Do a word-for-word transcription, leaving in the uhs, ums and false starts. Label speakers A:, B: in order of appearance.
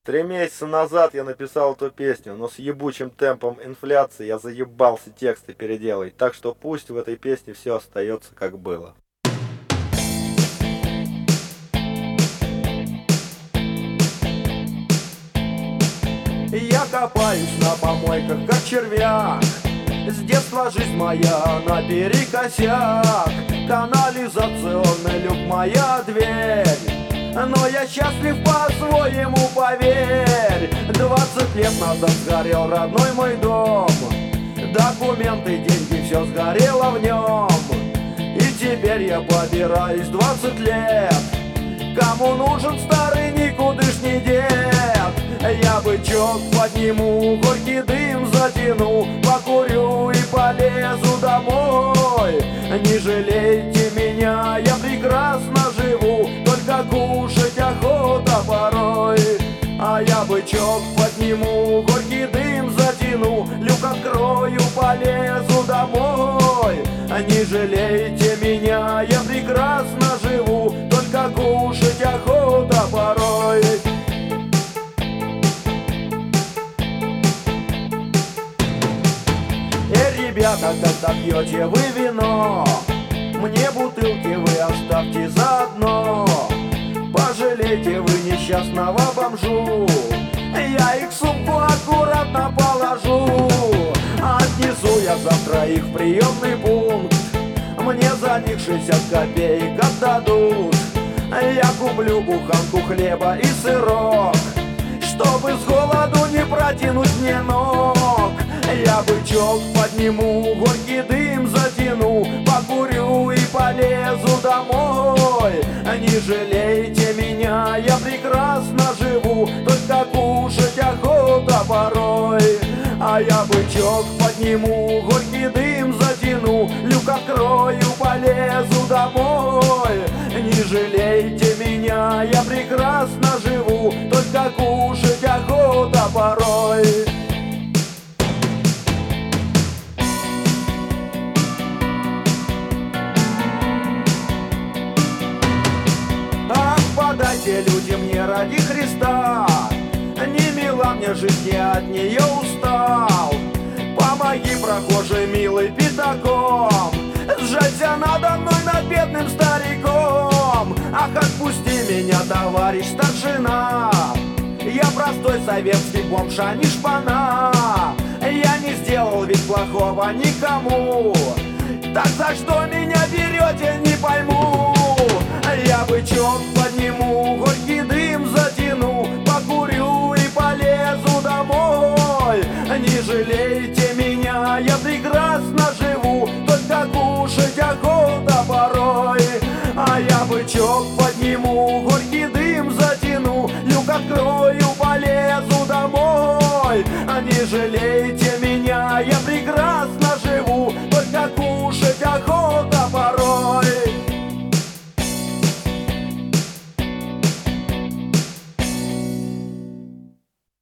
A: Три месяца назад я написал эту песню, но с ебучим темпом инфляции я заебался тексты переделать, так что пусть в этой песне все остается как было.
B: Я копаюсь на помойках, как червяк. С детства жизнь моя наперекосяк. Канализационный люк моя дверь. Но я счастлив по-своему, поверь. Двадцать лет назад сгорел родной мой дом. Документы, деньги, все сгорело в нем. И теперь я побираюсь двадцать лет. Кому нужен старый никудышний дед? Я бычок подниму, горький дым затяну, покурю и полезу домой. Не жалейте меня, я прекрасно живу, только кушать охота порой. А я бычок подниму, горький дым затяну, люк открою, полезу домой. Не жалейте меня, я прекрасно живу, только кушать охота порой. Эй, ребята, когда пьете вы вино, мне бутылки вы оставьте заодно. Пожалейте вы несчастного бомжу, я их в сумку аккуратно положу. Отнесу я завтра их в приемный пункт, мне за них шестьдесят копеек отдадут. Я куплю буханку хлеба и сырок, чтобы с голоду не протянуть мне ног. Я бычок подниму, горький дым затяну, покурю и полезу домой. Не жалейте меня, я прекрасно живу, только кушать охота порой. А я бычок подниму, горький дым затяну, люк открою, полезу домой. Не жалейте меня, я прекрасно живу, только кушать охота порой. Ах, подайте люди мне ради Христа, не мила мне жизнь, я от нее устал. Помоги, прохожий милый, пятаком, сжалься надо мной, над бедным стариком. Ах, отпусти меня, товарищ старшина, я простой советский бомж, а не шпана. Я не сделал ведь плохого никому, так за что меня берете, не пойму. Я бычок подниму, горький дым затяну, покурю и полезу домой. Не жалейте меня, я прекрасно живу, только кушать охота порой. А я бычок